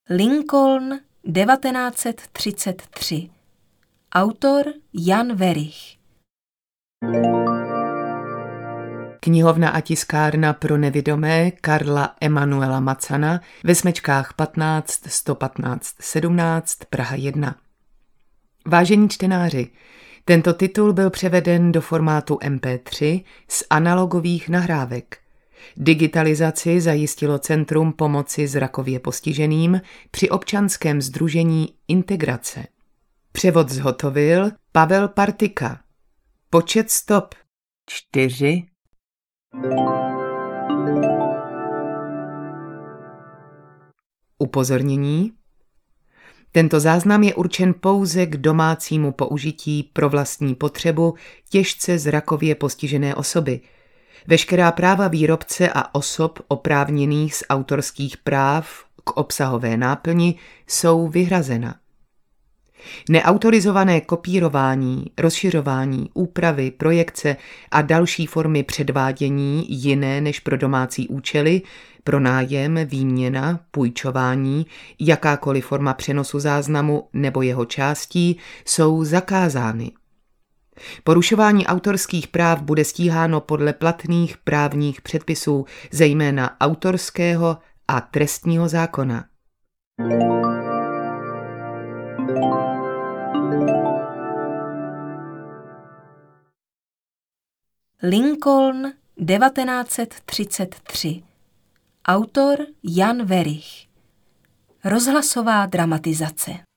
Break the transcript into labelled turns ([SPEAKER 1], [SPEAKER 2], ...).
[SPEAKER 1] Lincoln 1933. Autor Jan Werich.
[SPEAKER 2] Knihovna a tiskárna pro nevidomé Karla Emanuela Macana ve Smečkách 15 115 17 Praha 1. Vážení čtenáři, tento titul byl převeden do formátu MP3 z analogových nahrávek. Digitalizaci zajistilo Centrum pomoci zrakově postiženým při občanském sdružení Integrace. Převod zhotovil Pavel Partika. Počet stop 4. Upozornění. Tento záznam je určen pouze k domácímu použití pro vlastní potřebu těžce zrakově postižené osoby. Veškerá práva výrobce a osob oprávněných z autorských práv k obsahové náplni jsou vyhrazena. Neautorizované kopírování, rozšiřování, úpravy, projekce a další formy předvádění jiné než pro domácí účely, pronájem, výměna, půjčování, jakákoliv forma přenosu záznamu nebo jeho částí jsou zakázány. Porušování autorských práv bude stíháno podle platných právních předpisů, zejména autorského a trestního zákona.
[SPEAKER 1] Lincoln 1933. Autor Jan Werich. Rozhlasová dramatizace.